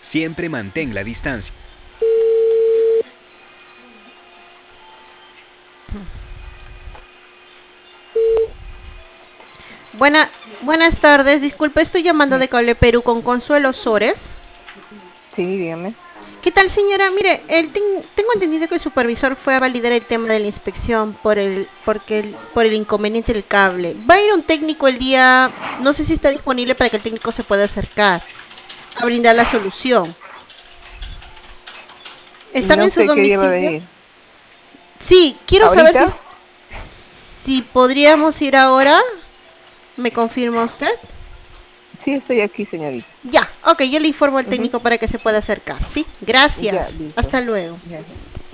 Siempre mantén la distancia. Buena, buenas tardes, disculpe, estoy llamando de Cable Perú con Consuelo Sores. Sí, dígame. ¿Qué tal, señora? Mire, tengo entendido que el supervisor fue a validar el tema de la inspección por el inconveniente del cable. Va a ir un técnico el día, no sé si está disponible para que el técnico se pueda acercar a brindar la solución. ¿Estaba No en su sé qué día va a domicilio? venir. Sí, quiero saber ¿Ahorita? si podríamos ir ahora. ¿Me confirma usted? Sí, estoy aquí, señorita. Ya, ok, yo le informo al Ujú. técnico para que se pueda acercar, ¿sí? Ya, Gracias. listo. Hasta luego. Ya.